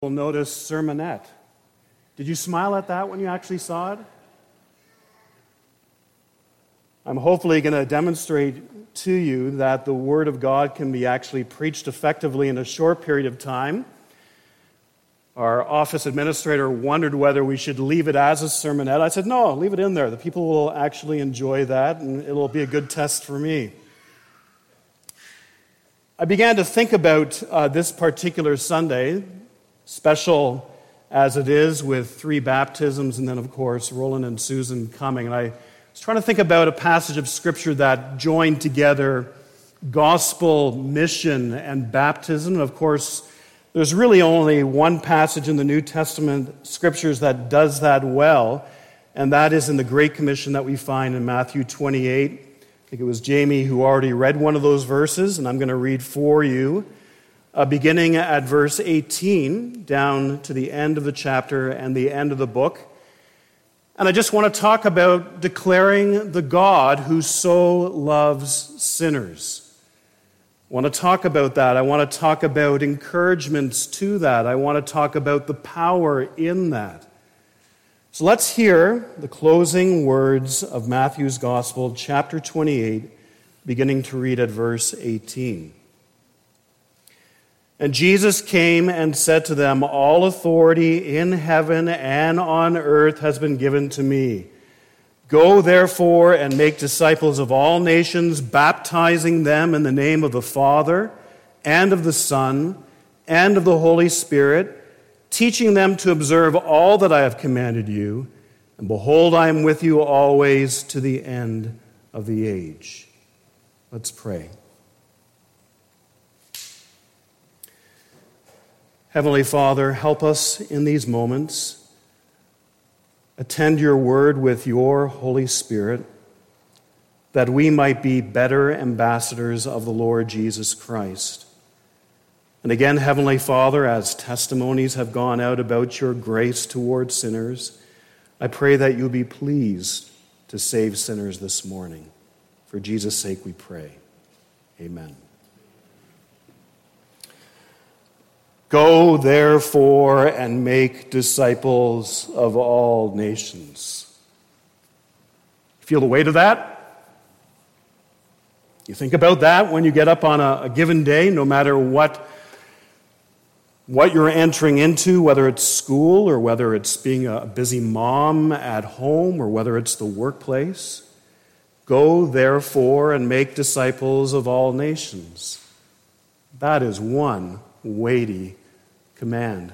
You'll notice sermonette. Did you smile at that when you actually saw it? I'm hopefully going to demonstrate to you that the Word of God can be actually preached effectively in a short period of time. Our office administrator wondered whether we should leave it as a sermonette. I said, no, leave it in there. The people will actually enjoy that, and it'll be a good test for me. I began to think about this particular Sunday, special as it is with 3 baptisms, and then, of course, Roland and Susan coming. And I was trying to think about a passage of Scripture that joined together gospel, mission, and baptism. And, of course, there's really only one passage in the New Testament Scriptures that does that well, and that is in the Great Commission that we find in Matthew 28. I think it was Jamie who already read one of those verses, and I'm going to read for you, beginning at verse 18, down to the end of the chapter and the end of the book. And I just want to talk about declaring the God who so loves sinners. I want to talk about that. I want to talk about encouragements to that. I want to talk about the power in that. So let's hear the closing words of Matthew's Gospel, chapter 28, beginning to read at verse 18. And Jesus came and said to them, "All authority in heaven and on earth has been given to me. Go, therefore, and make disciples of all nations, baptizing them in the name of the Father and of the Son and of the Holy Spirit, teaching them to observe all that I have commanded you. And behold, I am with you always to the end of the age." Let's pray. Heavenly Father, help us in these moments. Attend your word with your Holy Spirit, that we might be better ambassadors of the Lord Jesus Christ. And again, Heavenly Father, as testimonies have gone out about your grace toward sinners, I pray that you'll be pleased to save sinners this morning. For Jesus' sake we pray. Amen. Go, therefore, and make disciples of all nations. Feel the weight of that? You think about that when you get up on a given day, no matter what you're entering into, whether it's school or whether it's being a busy mom at home or whether it's the workplace. Go, therefore, and make disciples of all nations. That is one weighty command.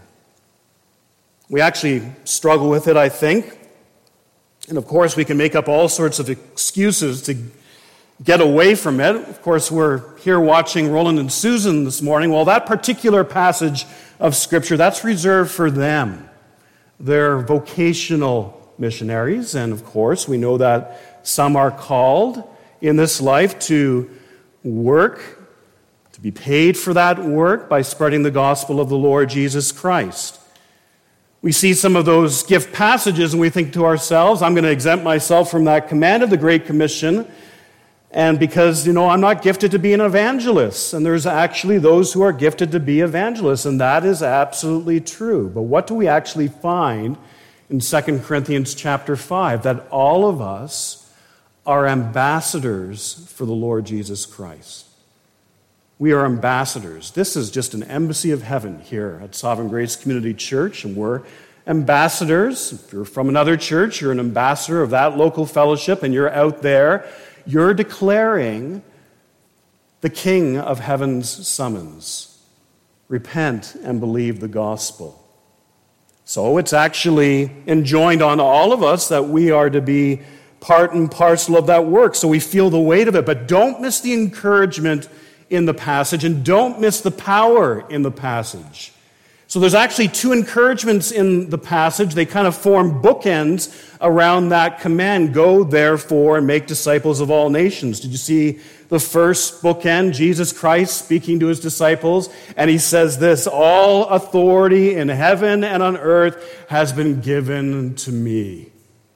We actually struggle with it, I think. And of course, we can make up all sorts of excuses to get away from it. Of course, we're here watching Roland and Susan this morning. Well, that particular passage of Scripture, that's reserved for them. They're vocational missionaries, and of course, we know that some are called in this life to work, to be paid for that work by spreading the gospel of the Lord Jesus Christ. We see some of those gift passages and we think to ourselves, I'm going to exempt myself from that command of the Great Commission, and because, I'm not gifted to be an evangelist. And there's actually those who are gifted to be evangelists, and that is absolutely true. But what do we actually find in 2 Corinthians chapter 5? That all of us are ambassadors for the Lord Jesus Christ. We are ambassadors. This is just an embassy of heaven here at Sovereign Grace Community Church, and we're ambassadors. If you're from another church, you're an ambassador of that local fellowship, and you're out there. You're declaring the King of Heaven's summons. Repent and believe the gospel. So it's actually enjoined on all of us that we are to be part and parcel of that work, so we feel the weight of it. But don't miss the encouragement in the passage, and don't miss the power in the passage. So there's actually 2 encouragements in the passage. They kind of form bookends around that command. Go, therefore, and make disciples of all nations. Did you see the first bookend? Jesus Christ speaking to his disciples, and he says this, "All authority in heaven and on earth has been given to me."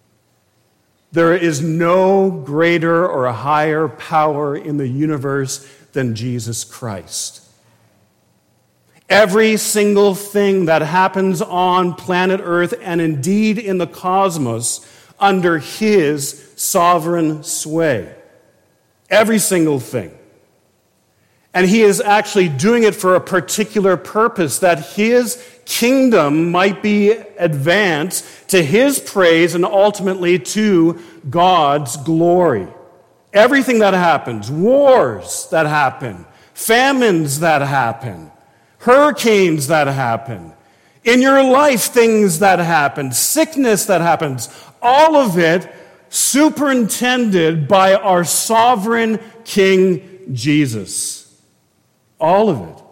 There is no greater or higher power in the universe than Jesus Christ. Every single thing that happens on planet Earth and indeed in the cosmos under his sovereign sway. Every single thing. And he is actually doing it for a particular purpose, that his kingdom might be advanced to his praise and ultimately to God's glory. Everything that happens, wars that happen, famines that happen, hurricanes that happen, in your life things that happen, sickness that happens, all of it superintended by our sovereign King Jesus. All of it.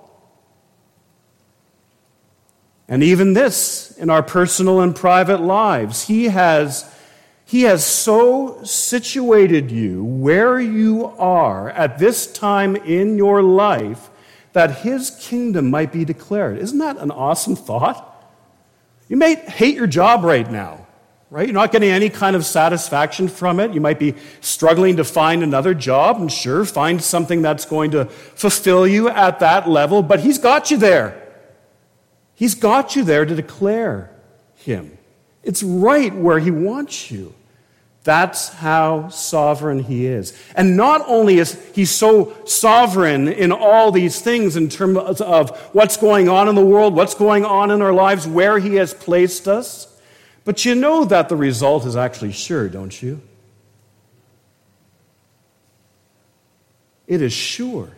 And even this, in our personal and private lives, He has so situated you where you are at this time in your life that His kingdom might be declared. Isn't that an awesome thought? You may hate your job right now, right? You're not getting any kind of satisfaction from it. You might be struggling to find another job, and sure, find something that's going to fulfill you at that level, but He's got you there. He's got you there to declare Him. It's right where He wants you. That's how sovereign He is. And not only is He so sovereign in all these things in terms of what's going on in the world, what's going on in our lives, where He has placed us, but you know that the result is actually sure, don't you? It is sure.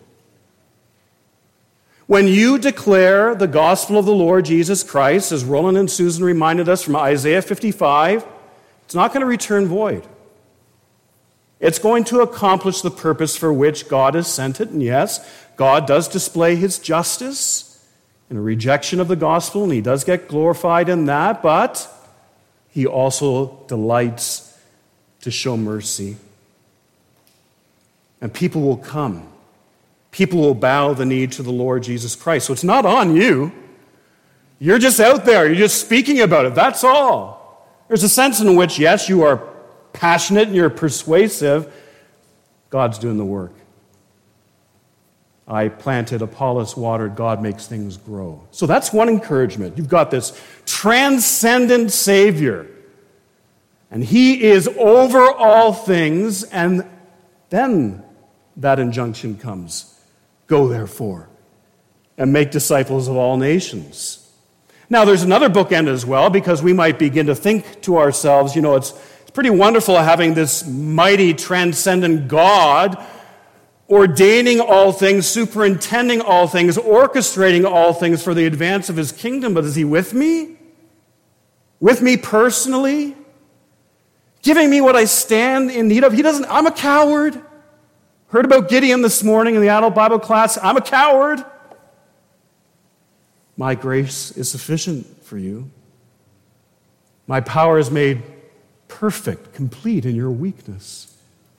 When you declare the gospel of the Lord Jesus Christ, as Roland and Susan reminded us from Isaiah 55, it's not going to return void. It's going to accomplish the purpose for which God has sent it. And yes, God does display His justice in a rejection of the gospel, and He does get glorified in that, but He also delights to show mercy. And people will come. People will bow the knee to the Lord Jesus Christ. So it's not on you. You're just out there. You're just speaking about it. That's all. There's a sense in which, yes, you are passionate and you're persuasive. God's doing the work. I planted, Apollos watered, God makes things grow. So that's one encouragement. You've got this transcendent Savior. And He is over all things. And then that injunction comes. Go therefore and make disciples of all nations. Now, there's another bookend as well, because we might begin to think to ourselves, it's pretty wonderful having this mighty, transcendent God ordaining all things, superintending all things, orchestrating all things for the advance of His kingdom. But is He with me? With me personally? Giving me what I stand in need of? I'm a coward. Heard about Gideon this morning in the adult Bible class. I'm a coward. My grace is sufficient for you. My power is made perfect, complete in your weakness.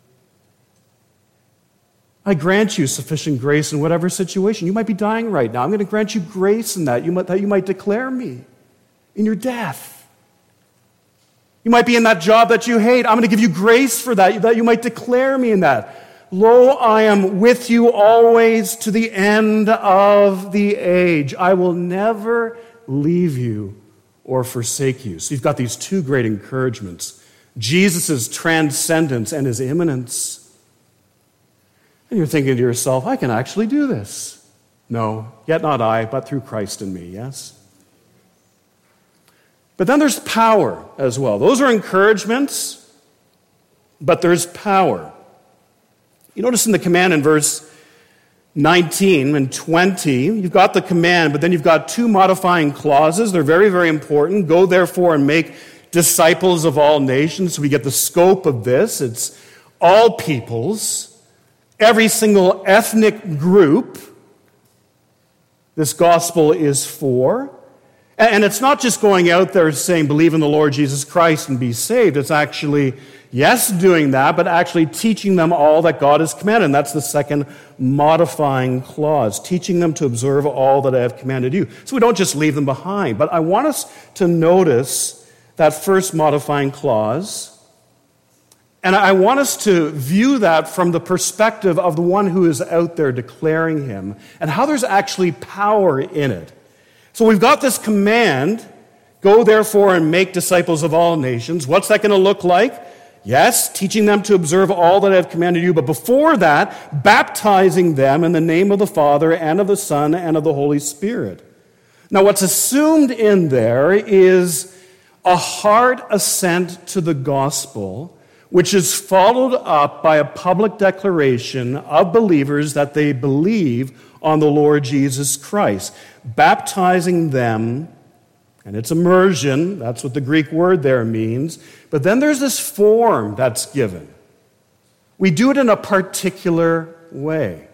I grant you sufficient grace in whatever situation. You might be dying right now. I'm going to grant you grace in that you might declare me in your death. You might be in that job that you hate. I'm going to give you grace for that you might declare me in that. Lo, I am with you always to the end of the age. I will never leave you or forsake you. So you've got these two great encouragements. Jesus' transcendence and His immanence. And you're thinking to yourself, I can actually do this. No, yet not I, but through Christ in me, yes? But then there's power as well. Those are encouragements, but there's power. You notice in the command in verse 19 and 20, you've got the command, but then you've got two modifying clauses. They're very, very important. Go therefore and make disciples of all nations. So we get the scope of this. It's all peoples, every single ethnic group this gospel is for. And it's not just going out there saying, believe in the Lord Jesus Christ and be saved. It's actually, yes, doing that, but actually teaching them all that God has commanded. And that's the second modifying clause, teaching them to observe all that I have commanded you. So we don't just leave them behind. But I want us to notice that first modifying clause. And I want us to view that from the perspective of the one who is out there declaring him and how there's actually power in it. So we've got this command, go therefore and make disciples of all nations. What's that going to look like? Yes, teaching them to observe all that I have commanded you, but before that, baptizing them in the name of the Father and of the Son and of the Holy Spirit. Now what's assumed in there is a heart assent to the gospel, which is followed up by a public declaration of believers that they believe on the Lord Jesus Christ, baptizing them, and it's immersion, that's what the Greek word there means, but then there's this form that's given. We do it in a particular way.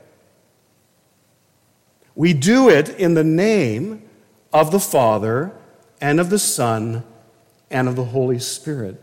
We do it in the name of the Father and of the Son and of the Holy Spirit.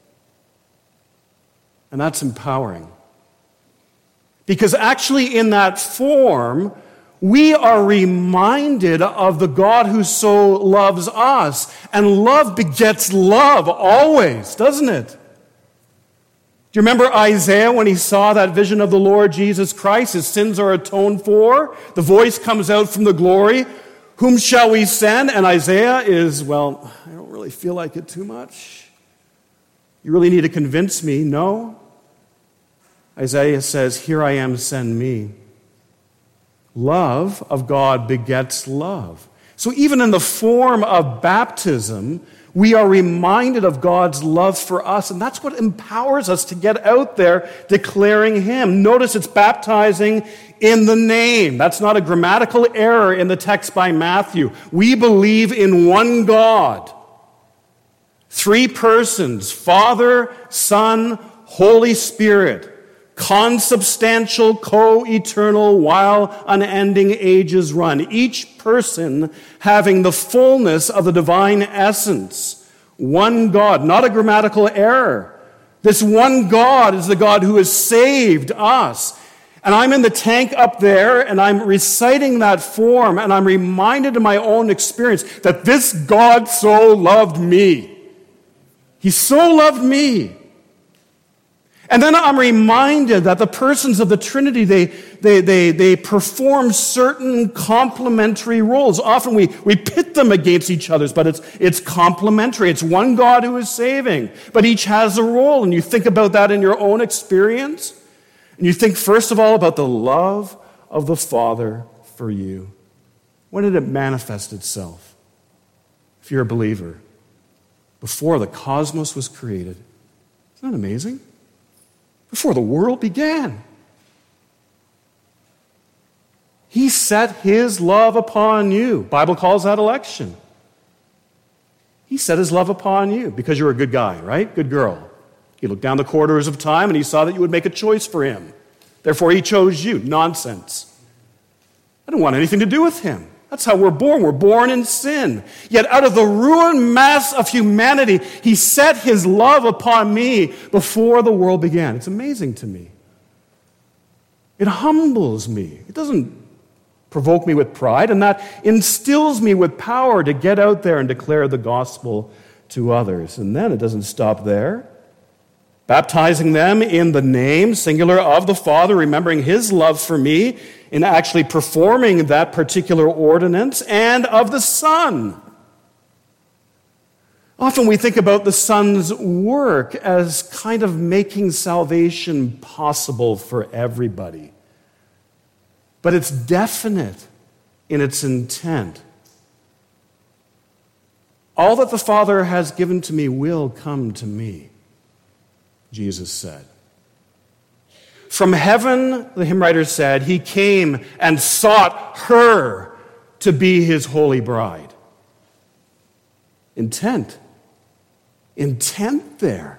And that's empowering. Because actually in that form, we are reminded of the God who so loves us. And love begets love always, doesn't it? Do you remember Isaiah when he saw that vision of the Lord Jesus Christ? His sins are atoned for. The voice comes out from the glory. Whom shall we send? And Isaiah is, well, I don't really feel like it too much. You really need to convince me. No. Isaiah says, here I am, send me. Love of God begets love. So even in the form of baptism, we are reminded of God's love for us, and that's what empowers us to get out there declaring him. Notice it's baptizing in the name. That's not a grammatical error in the text by Matthew. We believe in one God. 3 persons, Father, Son, Holy Spirit. Consubstantial, co-eternal, while unending ages run. Each person having the fullness of the divine essence. One God, not a grammatical error. This one God is the God who has saved us. And I'm in the tank up there, and I'm reciting that form, and I'm reminded of my own experience that this God so loved me. He so loved me. And then I'm reminded that the persons of the Trinity, they perform certain complementary roles. Often we pit them against each other, but it's complementary. It's one God who is saving, but each has a role. And you think about that in your own experience. And you think, first of all, about the love of the Father for you. When did it manifest itself? If you're a believer, before the cosmos was created. Isn't that amazing? Before the world began. He set his love upon you. The Bible calls that election. He set his love upon you because you're a good guy, right? Good girl. He looked down the corridors of time and he saw that you would make a choice for him. Therefore, he chose you. Nonsense. I don't want anything to do with him. That's how we're born. We're born in sin. Yet out of the ruined mass of humanity, he set his love upon me before the world began. It's amazing to me. It humbles me. It doesn't provoke me with pride, and that instills me with power to get out there and declare the gospel to others. And then it doesn't stop there. Baptizing them in the name, singular, of the Father, remembering his love for me in actually performing that particular ordinance, and of the Son. Often we think about the Son's work as kind of making salvation possible for everybody. But it's definite in its intent. All that the Father has given to me will come to me, Jesus said. From heaven, the hymn writer said, he came and sought her to be his holy bride. Intent. Intent there.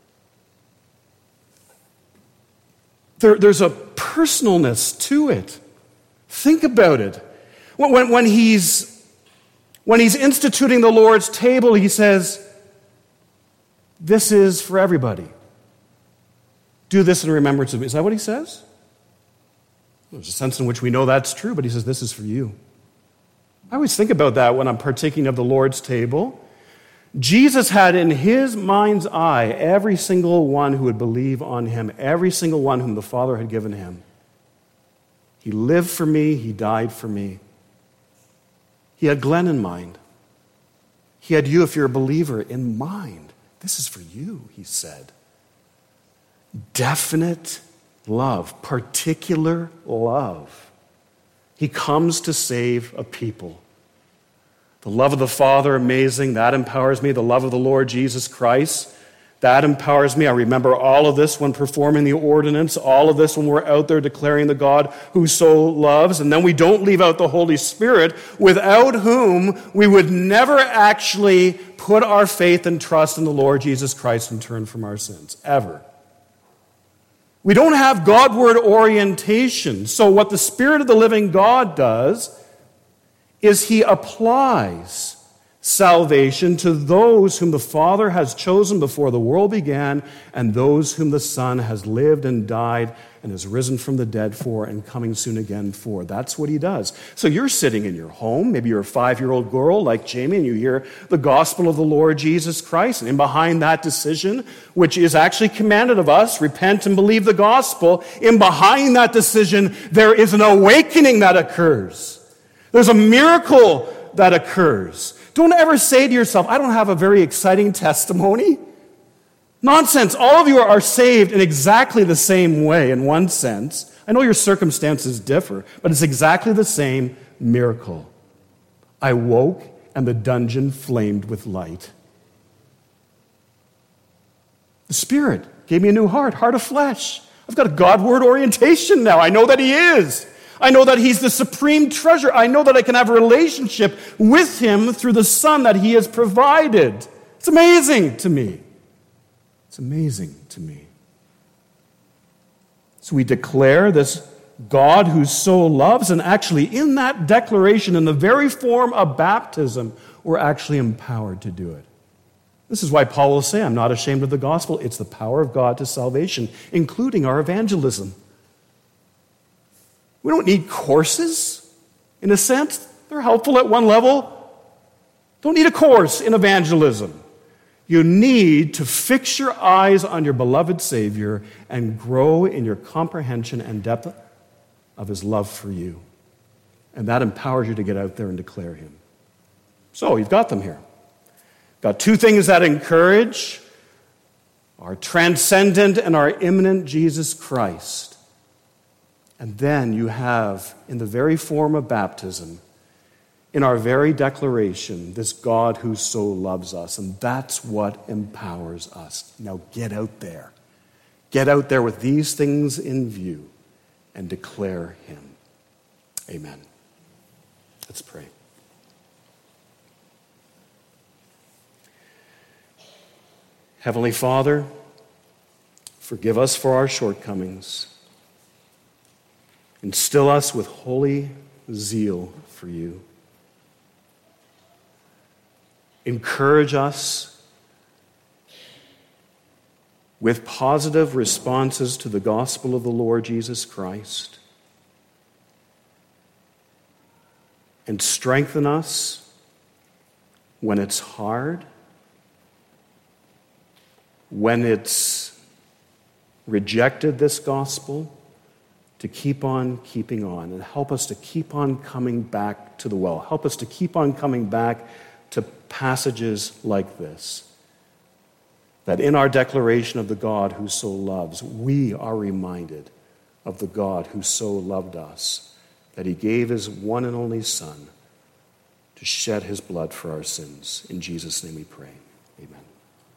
There's a personalness to it. Think about it. When he's instituting the Lord's table, he says, this is for everybody. Do this in remembrance of me. Is that what he says? There's a sense in which we know that's true, but he says, this is for you. I always think about that when I'm partaking of the Lord's table. Jesus had in his mind's eye every single one who would believe on him, every single one whom the Father had given him. He lived for me, he died for me. He had Glenn in mind. He had you, if you're a believer, in mind. This is for you, he said. Definite love, particular love. He comes to save a people. The love of the Father, amazing. That empowers me. The love of the Lord Jesus Christ, that empowers me. I remember all of this when performing the ordinance, all of this when we're out there declaring the God who so loves. And then we don't leave out the Holy Spirit, without whom we would never actually put our faith and trust in the Lord Jesus Christ and turn from our sins, ever. We don't have Godward orientation. So what the Spirit of the living God does is he applies salvation to those whom the Father has chosen before the world began, and those whom the Son has lived and died and has risen from the dead for and coming soon again for. That's what he does. So you're sitting in your home, maybe you're a 5-year-old girl like Jamie, and you hear the gospel of the Lord Jesus Christ. And in behind that decision, which is actually commanded of us, repent and believe the gospel, in behind that decision, there is an awakening that occurs. There's a miracle that occurs. Don't ever say to yourself, I don't have a very exciting testimony. Nonsense. All of you are saved in exactly the same way, in one sense. I know your circumstances differ, but it's exactly the same miracle. I woke and the dungeon flamed with light. The Spirit gave me a new heart of flesh. I've got a Godward orientation now. I know that he is. I know that he's the supreme treasure. I know that I can have a relationship with him through the Son that he has provided. It's amazing to me. It's amazing to me. So we declare this God who so loves, and actually in that declaration, in the very form of baptism, we're actually empowered to do it. This is why Paul will say, I'm not ashamed of the gospel. It's the power of God to salvation, including our evangelism. We don't need courses, in a sense. They're helpful at one level. Don't need a course in evangelism. You need to fix your eyes on your beloved Savior and grow in your comprehension and depth of his love for you. And that empowers you to get out there and declare him. So, you've got them here. Got two things that encourage: our transcendent and our immanent Jesus Christ. And then you have, in the very form of baptism, in our very declaration, this God who so loves us. And that's what empowers us. Now get out there. Get out there with these things in view and declare him. Amen. Let's pray. Heavenly Father, forgive us for our shortcomings. Instill us with holy zeal for you. Encourage us with positive responses to the gospel of the Lord Jesus Christ. And strengthen us when it's hard, when it's rejected, this gospel, to keep on keeping on, and help us to keep on coming back to the well. Help us to keep on coming back to passages like this, that in our declaration of the God who so loves, we are reminded of the God who so loved us, that he gave his one and only Son to shed his blood for our sins. In Jesus' name we pray. Amen.